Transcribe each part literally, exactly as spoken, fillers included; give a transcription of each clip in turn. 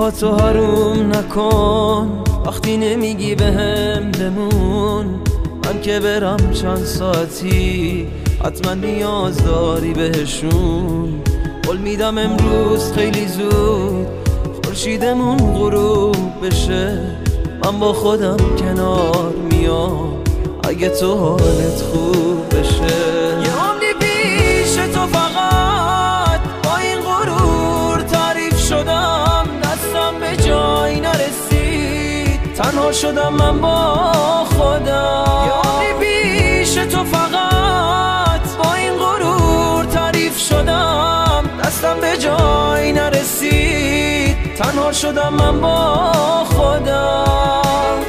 تو حروم نکن، وقتی نمیگی بهم بمون. من که برم چند ساعتی حتما نیاز داری بهشون. قول میدم امروز خیلی زود خورشیدمون غروب بشه. من با خودم کنار میام اگه تو حالت خوب بشه. یه عمری پیش تو فقط با این غرور تعریف شدم، دستم به جایی نرسید، تنها شدم من با خودم. یه عمری پیش تو فقط با این غرور تعریف شدم، دستم به جایی نرسید، تنها شدم من با خودم.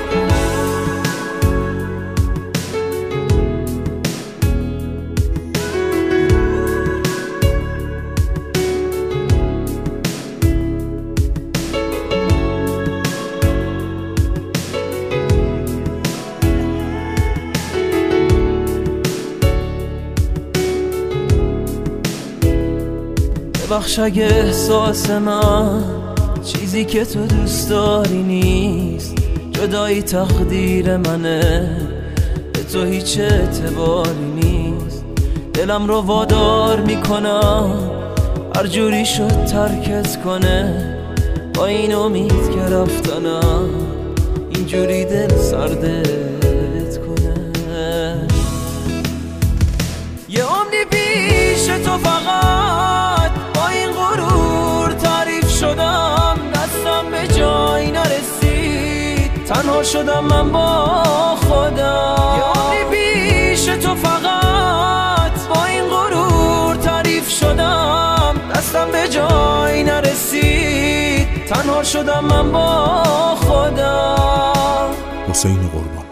ببخش اگه احساس من چیزی که تو دوست داری نیست، جدایی تقدیر منه، به تو هیچ اعتباری نیست. دلم رو وادار میکنم هر جوری شد ترکت کنه، با این امید که رفتنم اینجوری دل سردت کنه. یه عمری پیش تو فقط با این غرور تعریف شدم، دستم به جایی نرسید، تنها شدم من با خودم. یه عمری پیش تو فقط با این غرور تعریف شدم، دستم به جایی نرسید، تنها شدم من با خودم. حسین قربان.